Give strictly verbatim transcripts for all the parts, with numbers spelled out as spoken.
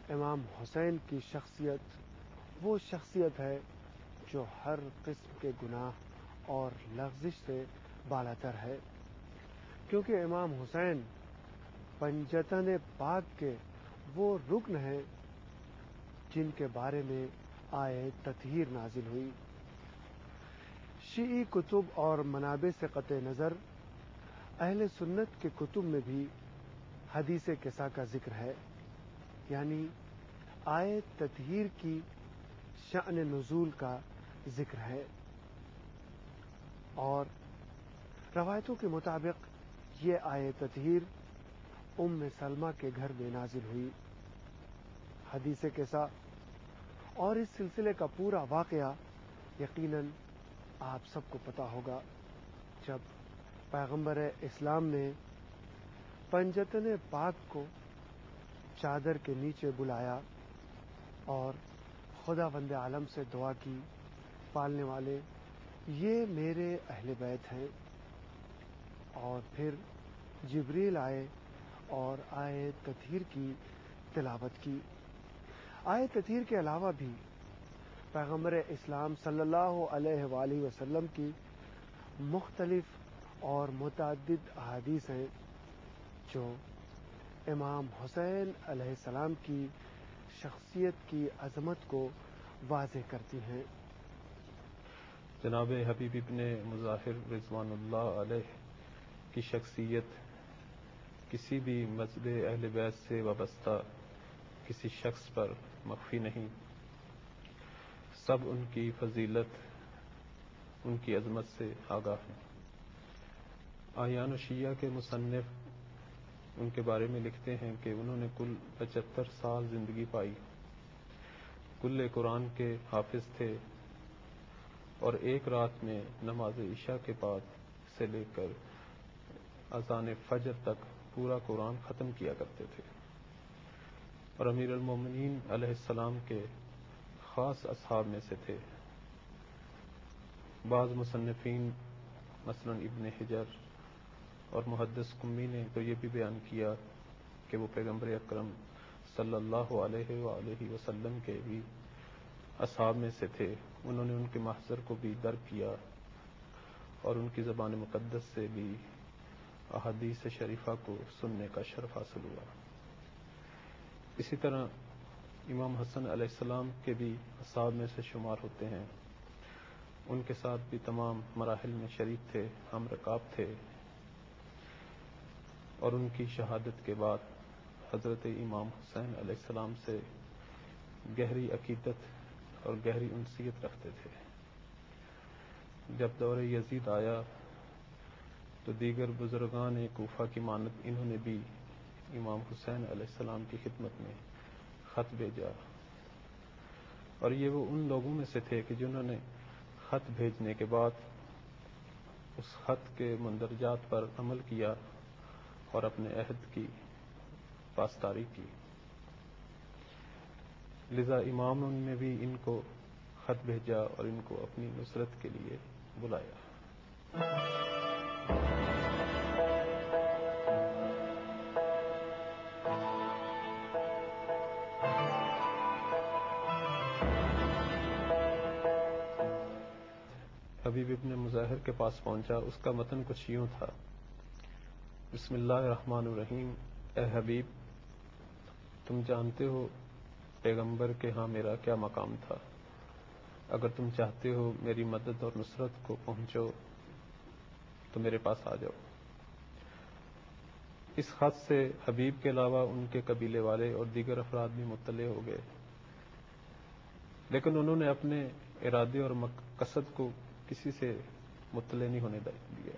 امام حسین کی شخصیت وہ شخصیت ہے جو ہر قسم کے گناہ اور لغزش سے بالاتر ہے، کیونکہ امام حسین پنجتن پاک کے وہ رکن ہیں جن کے بارے میں آیت تطہیر نازل ہوئی۔ شیعی کتب اور منابع سے قطع نظر اہل سنت کے کتب میں بھی حدیث کسا کا ذکر ہے، یعنی آیت تطہیر کی شأن نزول کا ذکر ہے، اور روایتوں کے مطابق یہ آیت تطہیر ام سلمہ کے گھر میں نازل ہوئی۔ حدیث کسا اور اس سلسلے کا پورا واقعہ یقیناً آپ سب کو پتا ہوگا۔ جب پیغمبر اسلام نے پنجتن پاک کو چادر کے نیچے بلایا اور خدا وند عالم سے دعا کی، پالنے والے یہ میرے اہل بیت ہیں، اور پھر جبریل آئے اور آیت تطہیر کی تلاوت کی۔ آیت تطہیر کے علاوہ بھی پیغمبر اسلام صلی اللہ علیہ وآلہ وسلم کی مختلف اور متعدد احادیث ہیں جو امام حسین علیہ السلام کی شخصیت کی عظمت کو واضح کرتی ہیں۔ جناب حبیب ابن مظاہر رضوان اللہ علیہ کی شخصیت کسی بھی مذہب اہل بیت سے وابستہ کسی شخص پر مخفی نہیں۔ سب ان کی فضیلت، ان کی عظمت سے آگاہ ہیں۔ اعیان شیعہ کے مصنف ان کے بارے میں لکھتے ہیں کہ انہوں نے کل پچہتر سال زندگی پائی، کل قرآن کے حافظ تھے، اور ایک رات میں نماز عشاء کے بعد سے لے کر اذان فجر تک پورا قرآن ختم کیا کرتے تھے، اور امیر المومنین علیہ السلام کے خاص اصحاب میں سے تھے۔ بعض مصنفین مثلا ابن حجر اور محدث قمی نے تو یہ بھی بیان کیا کہ وہ پیغمبر اکرم صلی اللہ علیہ وآلہ وسلم کے بھی اصحاب میں سے تھے۔ انہوں نے ان کے محضر کو بھی درک کیا اور ان کی زبان مقدس سے بھی احادیث شریفہ کو سننے کا شرف حاصل ہوا۔ اسی طرح امام حسن علیہ السلام کے بھی اصحاب میں سے شمار ہوتے ہیں۔ ان کے ساتھ بھی تمام مراحل میں شریک تھے، ہم رکاب تھے، اور ان کی شہادت کے بعد حضرت امام حسین علیہ السلام سے گہری عقیدت اور گہری انسیت رکھتے تھے۔ جب دور یزید آیا تو دیگر بزرگان کوفہ کی مانند انہوں نے بھی امام حسین علیہ السلام کی خدمت میں خط بھیجا، اور یہ وہ ان لوگوں میں سے تھے کہ جنہوں نے خط بھیجنے کے بعد اس خط کے مندرجات پر عمل کیا اور اپنے عہد کی پاسداری کی۔ لذا امام نے بھی ان کو خط بھیجا اور ان کو اپنی نصرت کے لیے بلایا۔ حبیب ابن مظاہر کے پاس پہنچا۔ اس کا متن کچھ یوں تھا: بسم اللہ الرحمن الرحیم۔ اے حبیب، تم جانتے ہو پیغمبر کے ہاں میرا کیا مقام تھا۔ اگر تم چاہتے ہو میری مدد اور نصرت کو پہنچو تو میرے پاس آ جاؤ۔ اس خط سے حبیب کے علاوہ ان کے قبیلے والے اور دیگر افراد بھی مطلع ہو گئے، لیکن انہوں نے اپنے ارادے اور مقصد کو کسی سے مطلع نہیں ہونے دیا،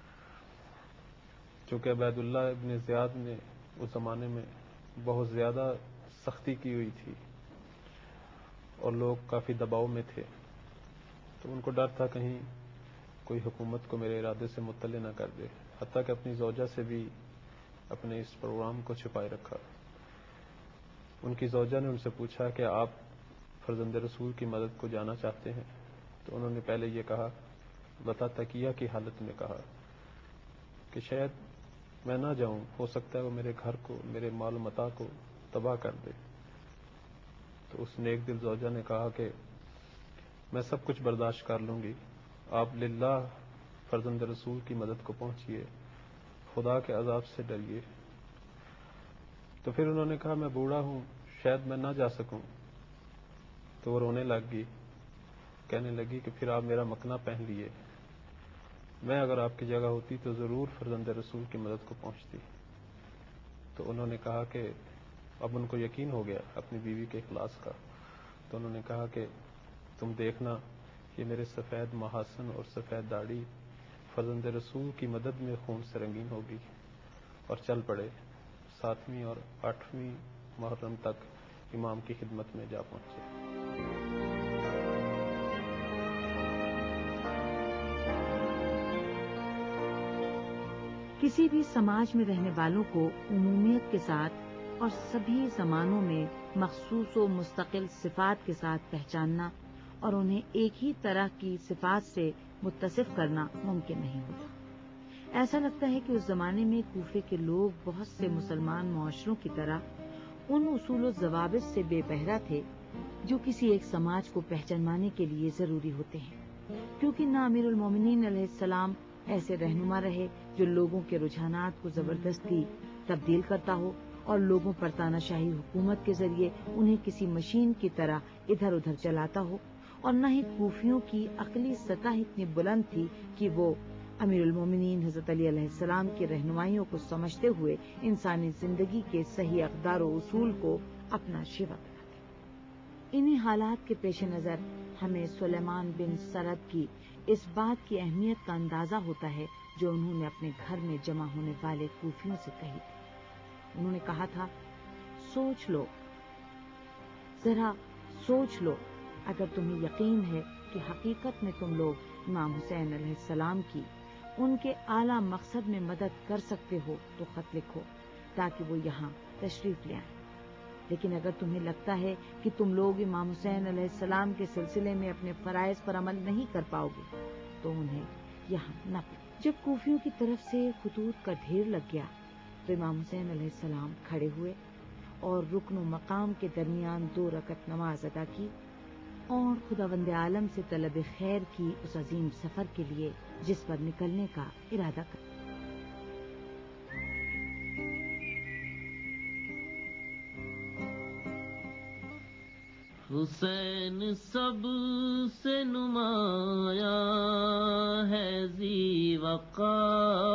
چونکہ عبید اللہ ابن زیاد نے اس زمانے میں بہت زیادہ سختی کی ہوئی تھی اور لوگ کافی دباؤ میں تھے، تو ان کو ڈر تھا کہیں کوئی حکومت کو میرے ارادے سے مطلع نہ کر دے، حتیٰ کہ اپنی زوجہ سے بھی اپنے اس پروگرام کو چھپائے رکھا۔ ان کی زوجہ نے ان سے پوچھا کہ آپ فرزند رسول کی مدد کو جانا چاہتے ہیں؟ تو انہوں نے پہلے یہ کہا، بتا تقیہ کی حالت میں کہا کہ شاید میں نہ جاؤں، ہو سکتا ہے وہ میرے گھر کو، میرے مال و متاع کو تباہ کر دے۔ تو اس نیک دل زوجہ نے کہا کہ میں سب کچھ برداشت کر لوں گی، آپ للہ فرزند رسول کی مدد کو پہنچیے، خدا کے عذاب سے ڈریے۔ تو پھر انہوں نے کہا میں بوڑھا ہوں، شاید میں نہ جا سکوں۔ تو وہ رونے لگ گئی، کہنے لگی کہ پھر آپ میرا مکنا پہن لیے، میں اگر آپ کی جگہ ہوتی تو ضرور فرزند رسول کی مدد کو پہنچتی۔ تو انہوں نے کہا کہ اب ان کو یقین ہو گیا اپنی بیوی کے اخلاص کا، تو انہوں نے کہا کہ تم دیکھنا کہ میرے سفید محاسن اور سفید داڑھی فرزند رسول کی مدد میں خون سے رنگین ہوگی، اور چل پڑے۔ ساتویں اور آٹھویں محرم تک امام کی خدمت میں جا پہنچے۔ کسی بھی سماج میں رہنے والوں کو عمومیت کے ساتھ اور سبھی زمانوں میں مخصوص و مستقل صفات کے ساتھ پہچاننا اور انہیں ایک ہی طرح کی صفات سے متصف کرنا ممکن نہیں ہوتا۔ ایسا لگتا ہے کہ اس زمانے میں کوفے کے لوگ بہت سے مسلمان معاشروں کی طرح ان اصول و ضوابط سے بے بہرہ تھے جو کسی ایک سماج کو پہچانوانے کے لیے ضروری ہوتے ہیں، کیونکہ نہ امیر المومنین علیہ السلام ایسے رہنما رہے جو لوگوں کے رجحانات کو زبردستی تبدیل کرتا ہو اور لوگوں پر تانا شاہی حکومت کے ذریعے انہیں کسی مشین کی طرح ادھر ادھر چلاتا ہو، اور نہ ہی کوفیوں کی عقلی سطح اتنی بلند تھی کہ وہ امیر المومنین حضرت علی علیہ السلام کی رہنمائیوں کو سمجھتے ہوئے انسانی زندگی کے صحیح اقدار و اصول کو اپنا شیوا بناتے۔ انہی حالات کے پیش نظر ہمیں سلیمان بن سرد کی اس بات کی اہمیت کا اندازہ ہوتا ہے جو انہوں نے اپنے گھر میں جمع ہونے والے کوفیوں سے کہی تھی۔ انہوں نے کہا تھا، سوچ لو، ذرا سوچ لو، اگر تمہیں یقین ہے کہ حقیقت میں تم لوگ امام حسین علیہ السلام کی ان کے اعلیٰ مقصد میں مدد کر سکتے ہو تو خط لکھو تاکہ وہ یہاں تشریف لے آئیں، لیکن اگر تمہیں لگتا ہے کہ تم لوگ امام حسین علیہ السلام کے سلسلے میں اپنے فرائض پر عمل نہیں کر پاؤ گے تو انہیں یہاں نہ پڑھو۔ جب کوفیوں کی طرف سے خطوط کا ڈھیر لگ گیا تو امام حسین علیہ السلام کھڑے ہوئے اور رکن و مقام کے درمیان دو رکعت نماز ادا کی اور خداوند عالم سے طلب خیر کی اس عظیم سفر کے لیے جس پر نکلنے کا ارادہ کر۔ حسین سب سے نمایاں ہے ذی وقاروں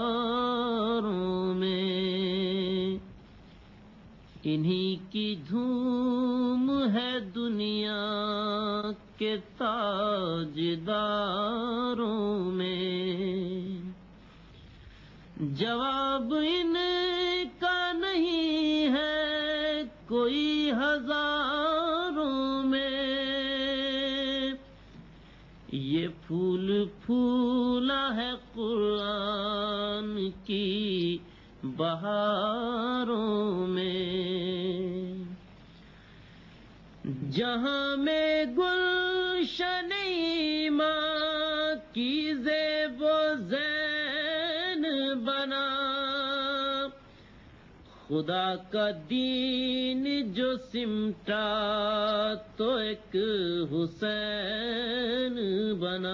میں، انہی کی دھوم ہے دنیا کے تاجداروں میں، جواب ان کا نہیں ہے کوئی ہزاروں میں، یہ پھول پھولا ہے قرآن کی بہاروں میں، جہاں میں گلشن ایمان کی زیب و زین بنا، خدا کا دین جو سمٹا تو ایک حسین بنا،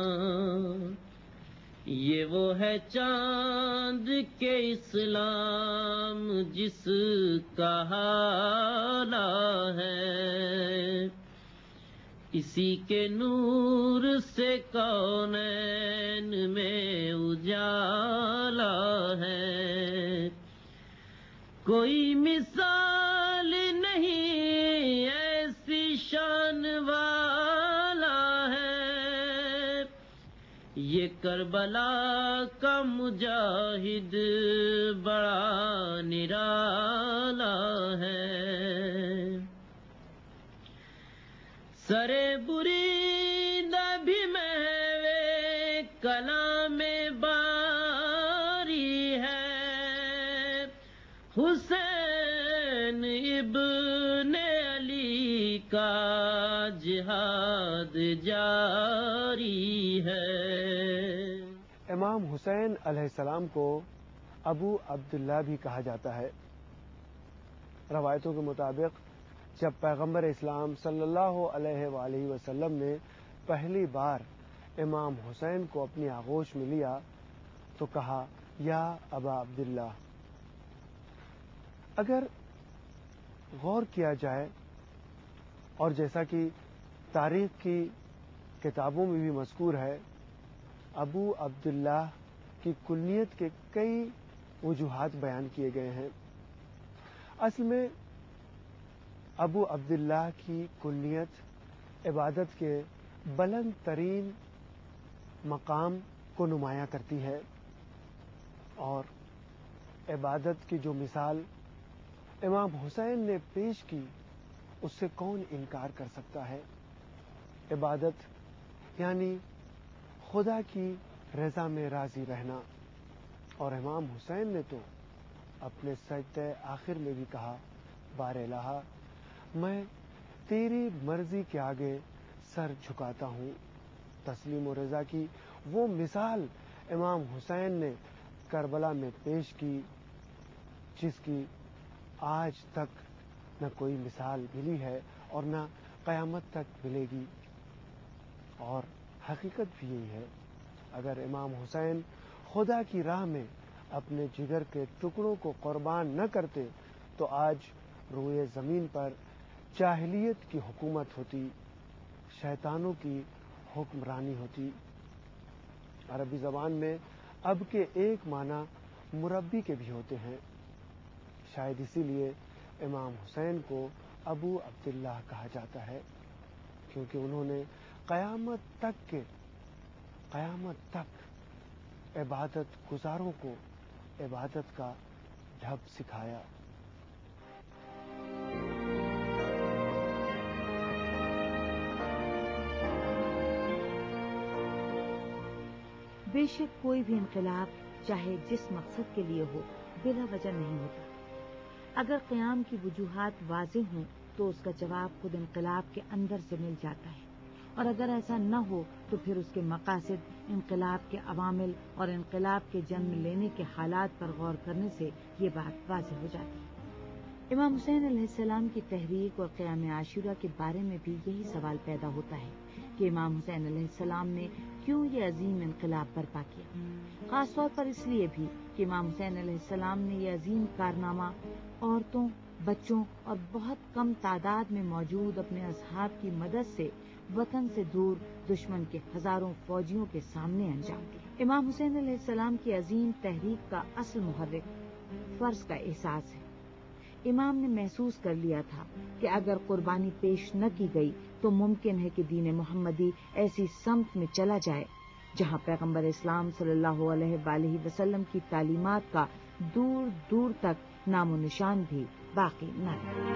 یہ وہ ہے چاند کے اسلام جس کا حالہ ہے، اسی کے نور سے کونین میں اجالا ہے، کوئی مثال نہیں ایسی شان والا ہے، یہ کربلا کا مجاہد بڑا نرالا ہے، سرے بریدہ بھی محوے کلام باری ہے، حسین ابن علی کا جہاد جاری ہے۔ امام حسین علیہ السلام کو ابو عبداللہ بھی کہا جاتا ہے۔ روایتوں کے مطابق جب پیغمبر اسلام صلی اللہ علیہ وآلہ وسلم نے پہلی بار امام حسین کو اپنی آغوش میں لیا تو کہا یا ابا عبداللہ. اگر غور کیا جائے اور جیسا کہ تاریخ کی کتابوں میں بھی مذکور ہے، ابو عبداللہ کی کنیت کے کئی وجوہات بیان کیے گئے ہیں. اصل میں ابو عبداللہ کی کنیت عبادت کے بلند ترین مقام کو نمایاں کرتی ہے، اور عبادت کی جو مثال امام حسین نے پیش کی اس سے کون انکار کر سکتا ہے. عبادت یعنی خدا کی رضا میں راضی رہنا، اور امام حسین نے تو اپنے سجدہ آخر میں بھی کہا بار الہ میں تیری مرضی کے آگے سر جھکاتا ہوں. تسلیم و رضا کی وہ مثال امام حسین نے کربلا میں پیش کی جس کی آج تک نہ کوئی مثال ملی ہے اور نہ قیامت تک ملے گی. اور حقیقت بھی یہی ہے، اگر امام حسین خدا کی راہ میں اپنے جگر کے ٹکڑوں کو قربان نہ کرتے تو آج روئے زمین پر جاہلیت کی حکومت ہوتی، شیطانوں کی حکمرانی ہوتی. عربی زبان میں اب کے ایک معنی مربی کے بھی ہوتے ہیں. شاید اسی لیے امام حسین کو ابو عبداللہ کہا جاتا ہے، کیونکہ انہوں نے قیامت تک کے قیامت تک عبادت گزاروں کو عبادت کا ڈھب سکھایا. بے شک کوئی بھی انقلاب چاہے جس مقصد کے لیے ہو بلا وجہ نہیں ہوتا. اگر قیام کی وجوہات واضح ہوں تو اس کا جواب خود انقلاب کے اندر سے مل جاتا ہے، اور اگر ایسا نہ ہو تو پھر اس کے مقاصد، انقلاب کے عوامل اور انقلاب کے جنم لینے کے حالات پر غور کرنے سے یہ بات واضح ہو جاتی ہے. امام حسین علیہ السلام کی تحریک اور قیام عاشورہ کے بارے میں بھی یہی سوال پیدا ہوتا ہے کہ امام حسین علیہ السلام نے کیوں یہ عظیم انقلاب برپا کیا، خاص طور پر اس لیے بھی کہ امام حسین علیہ السلام نے یہ عظیم کارنامہ عورتوں، بچوں اور بہت کم تعداد میں موجود اپنے اصحاب کی مدد سے وطن سے دور دشمن کے ہزاروں فوجیوں کے سامنے انجام دیا. امام حسین علیہ السلام کی عظیم تحریک کا اصل محرک فرض کا احساس ہے. امام نے محسوس کر لیا تھا کہ اگر قربانی پیش نہ کی گئی تو ممکن ہے کہ دین محمدی ایسی سمت میں چلا جائے جہاں پیغمبر اسلام صلی اللہ علیہ وآلہ وسلم کی تعلیمات کا دور دور تک نام و نشان بھی باقی نہ رہے.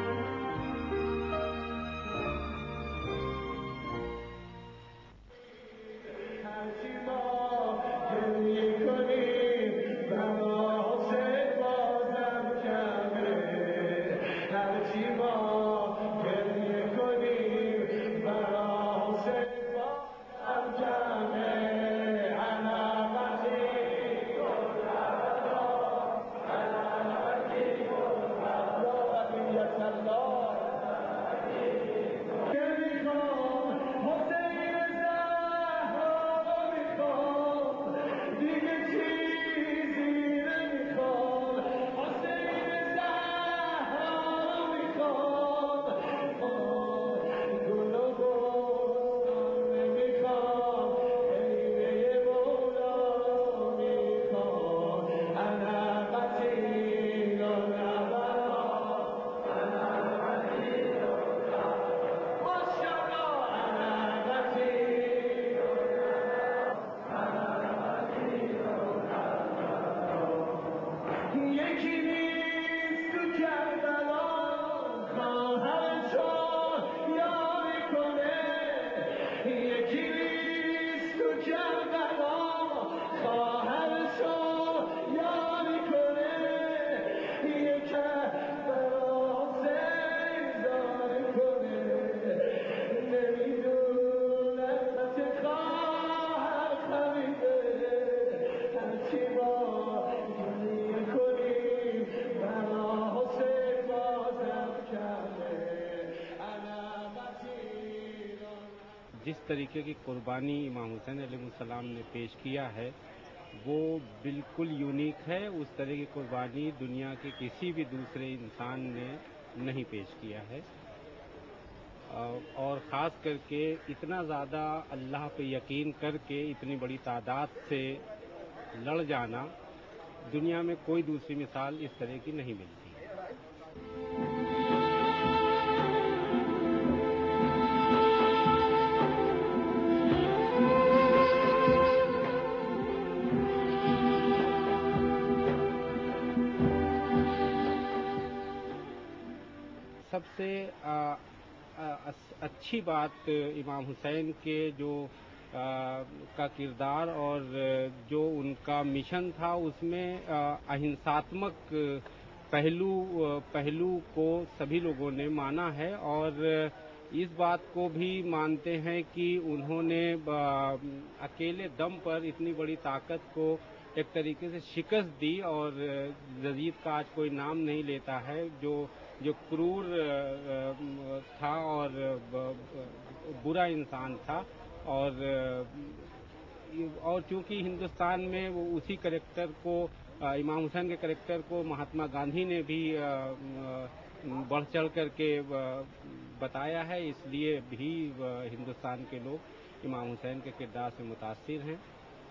جس طریقے کی قربانی امام حسین علیہ السلام نے پیش کیا ہے وہ بالکل یونیک ہے. اس طرح کی قربانی دنیا کے کسی بھی دوسرے انسان نے نہیں پیش کیا ہے, اور خاص کر کے اتنا زیادہ اللہ پہ یقین کر کے اتنی بڑی تعداد سے لڑ جانا دنیا میں کوئی دوسری مثال اس طرح کی نہیں ملتی. سب سے اچھی بات امام حسین کے جو کا کردار اور جو ان کا مشن تھا اس میں اہنساتمک پہلو پہلو کو سبھی لوگوں نے مانا ہے, اور اس بات کو بھی مانتے ہیں کہ انہوں نے اکیلے دم پر اتنی بڑی طاقت کو ایک طریقے سے شکست دی, اور یزید کا آج کوئی نام نہیں لیتا ہے جو جو کرور تھا اور برا انسان تھا, اور اور چونکہ ہندوستان میں وہ اسی کریکٹر کو امام حسین کے کریکٹر کو مہاتما گاندھی نے بھی بڑھ چڑھ کر کے بتایا ہے, اس لیے بھی ہندوستان کے لوگ امام حسین کے کردار سے متاثر ہیں.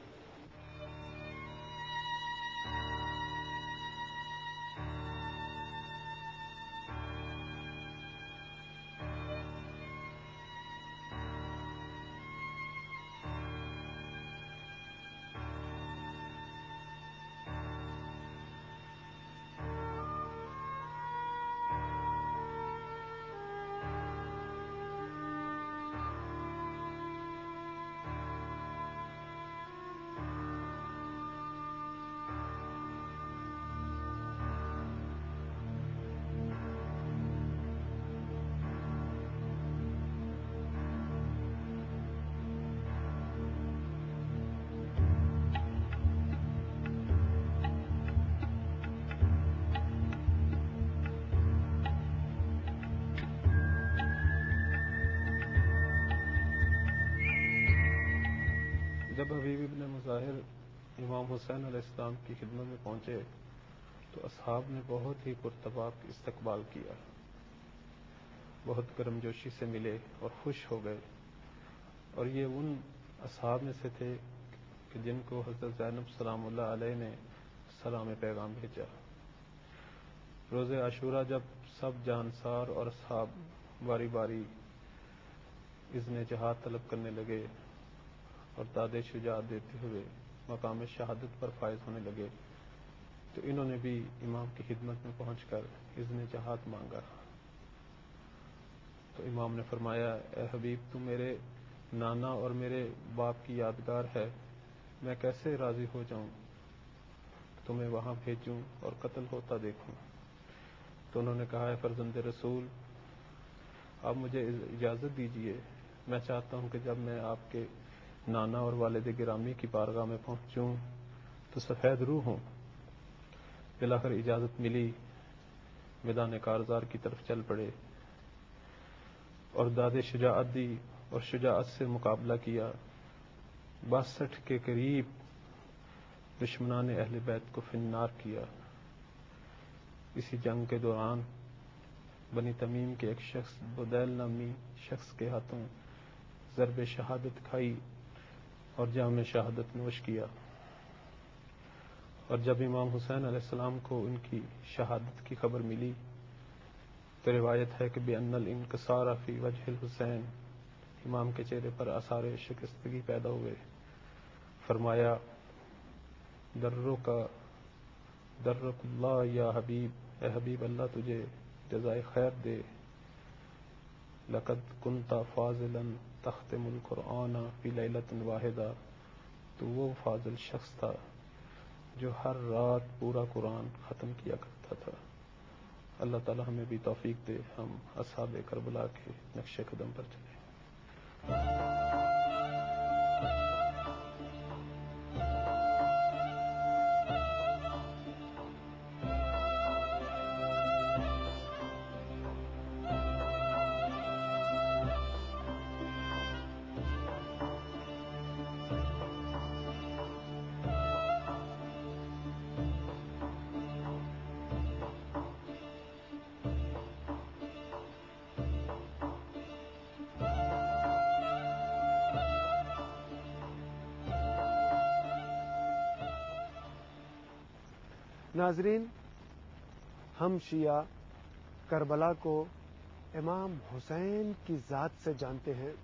جب حبیب ابن مظاہر امام حسین علیہ السلام کی خدمت میں پہنچے تو اصحاب نے بہت ہی پرتباق استقبال کیا, بہت گرم جوشی سے ملے اور خوش ہو گئے, اور یہ ان اصحاب میں سے تھے کہ جن کو حضرت زینب سلام اللہ علیہ نے سلام پیغام بھیجا. روز عاشوراء جب سب جانسار اور اصحاب باری باری اذن جہاد طلب کرنے لگے اور داد شجاعت دیتے ہوئے مقام شہادت پر فائز ہونے لگے تو انہوں نے بھی امام کی خدمت میں پہنچ کر اذن جہاد مانگا. تو امام نے فرمایا, اے حبیب تم میرے نانا اور میرے باپ کی یادگار ہے, میں کیسے راضی ہو جاؤں, تمہیں وہاں بھیجوں اور قتل ہوتا دیکھوں. تو انہوں نے کہا, اے فرزند رسول آپ مجھے اجازت دیجئے, میں چاہتا ہوں کہ جب میں آپ کے نانا اور والد گرامی کی بارگاہ میں پہنچوں تو سفید روح ہوں. بلاخر اجازت ملی, میدان کارزار کی طرف چل پڑے اور داد شجاعت دی اور شجاعت سے مقابلہ کیا. باسٹھ کے قریب دشمنان اہل بیت کو فنار کیا. اسی جنگ کے دوران بنی تمیم کے ایک شخص بدیل نامی شخص کے ہاتھوں ضرب شہادت کھائی اور جام شہادت نوش کیا. اور جب امام حسین علیہ السلام کو ان کی شہادت کی خبر ملی تو روایت ہے کہ بِأَنَّ الْإِنْكِسَارَ فِي وَجْهِ الْحُسَيْن, امام کے چہرے پر آثار شکستگی پیدا ہوئے. فرمایا, درک درک اللہ یا حبیب, اے حبیب اللہ تجھے جزائے خیر دے. لقد كنت فاضلا تختم القرآن فی لیلۃ واحدہ, تو وہ فاضل شخص تھا جو ہر رات پورا قرآن ختم کیا کرتا تھا. اللہ تعالی ہمیں بھی توفیق دے, ہم اصحاب کربلا کے نقش قدم پر چلیں. ناظرین، ہم شیعہ کربلا کو امام حسین کی ذات سے جانتے ہیں۔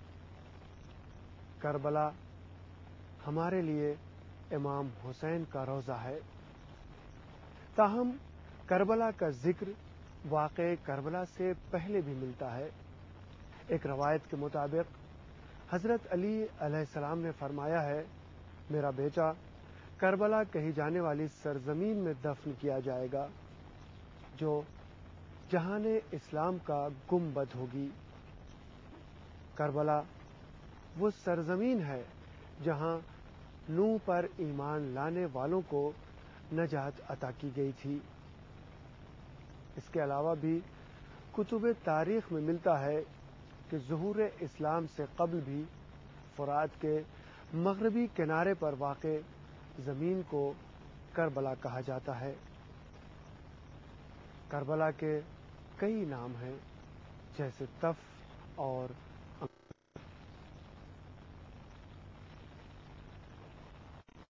کربلا ہمارے لیے امام حسین کا روضہ ہے۔ تاہم کربلا کا ذکر واقع کربلا سے پہلے بھی ملتا ہے۔ ایک روایت کے مطابق حضرت علی علیہ السلام نے فرمایا ہے، میرا بیٹا کربلا کہی جانے والی سرزمین میں دفن کیا جائے گا جو جہان اسلام کا گنبد ہوگی۔ کربلا وہ سرزمین ہے جہاں نوح پر ایمان لانے والوں کو نجات عطا کی گئی تھی۔ اس کے علاوہ بھی کتب تاریخ میں ملتا ہے کہ ظہور اسلام سے قبل بھی فرات کے مغربی کنارے پر واقع زمین کو کربلا کہا جاتا ہے۔ کربلا کے کئی نام ہیں، جیسے تف اور